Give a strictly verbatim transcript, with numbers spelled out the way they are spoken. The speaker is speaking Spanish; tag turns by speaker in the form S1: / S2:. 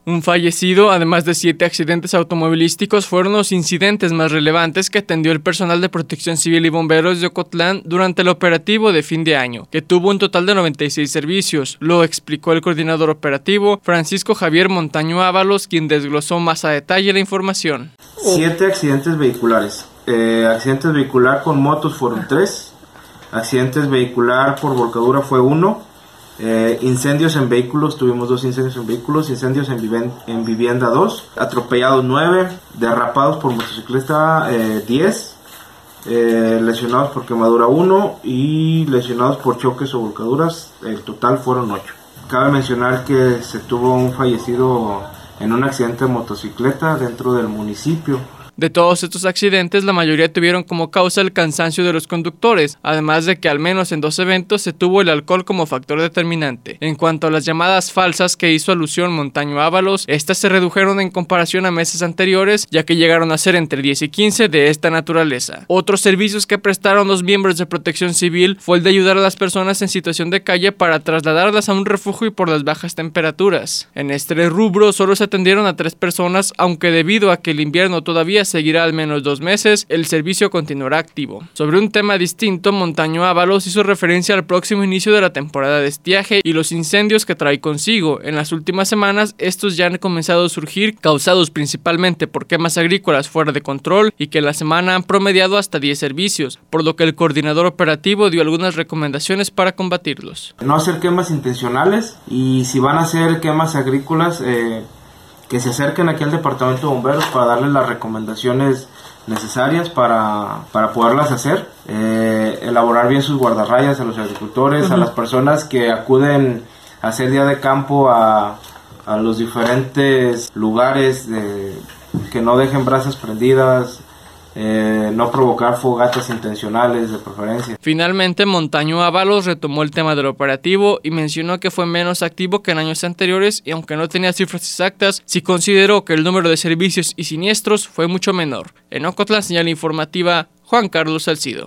S1: Un fallecido, además de siete accidentes automovilísticos, fueron los incidentes más relevantes que atendió el personal de Protección Civil y Bomberos de Ocotlán durante el operativo de fin de año, que tuvo un total de noventa y seis servicios. Lo explicó el coordinador operativo, Francisco Javier Montaño Ábalos, quien desglosó más a detalle la información.
S2: Siete accidentes vehiculares. Eh, accidentes vehicular con motos fueron tres. Accidentes vehicular por volcadura fue uno. Eh, incendios en vehículos, tuvimos dos incendios en vehículos, incendios en, viven, en vivienda dos, atropellados nueve, derrapados por motocicleta eh, diez, eh, lesionados por quemadura uno y lesionados por choques o volcaduras, el total fueron ocho. Cabe mencionar que se tuvo un fallecido en un accidente de motocicleta dentro del municipio.
S1: De todos estos accidentes, la mayoría tuvieron como causa el cansancio de los conductores, además de que al menos en dos eventos se tuvo el alcohol como factor determinante. En cuanto a las llamadas falsas que hizo alusión Montaño Ábalos, estas se redujeron en comparación a meses anteriores, ya que llegaron a ser entre diez y quince de esta naturaleza. Otros servicios que prestaron los miembros de Protección Civil fue el de ayudar a las personas en situación de calle para trasladarlas a un refugio y por las bajas temperaturas. En este rubro solo se atendieron a tres personas, aunque debido a que el invierno todavía seguirá al menos dos meses, el servicio continuará activo. Sobre un tema distinto, Montaño Ábalos hizo referencia al próximo inicio de la temporada de estiaje y los incendios que trae consigo. En las últimas semanas, estos ya han comenzado a surgir, causados principalmente por quemas agrícolas fuera de control y que en la semana han promediado hasta diez servicios, por lo que el coordinador operativo dio algunas recomendaciones para combatirlos.
S2: No hacer quemas intencionales, y si van a hacer quemas agrícolas, eh, que se acerquen aquí al departamento de bomberos para darles las recomendaciones necesarias para, para poderlas hacer, eh, elaborar bien sus guardarrayas a los agricultores, uh-huh. a las personas que acuden a hacer día de campo a, a los diferentes lugares, de, que no dejen brasas prendidas, Eh, no provocar fogatas intencionales de preferencia.
S1: Finalmente, Montaño Ábalos retomó el tema del operativo y mencionó que fue menos activo que en años anteriores y aunque no tenía cifras exactas, sí consideró que el número de servicios y siniestros fue mucho menor. En Ocotlán, señal informativa, Juan Carlos Salcido.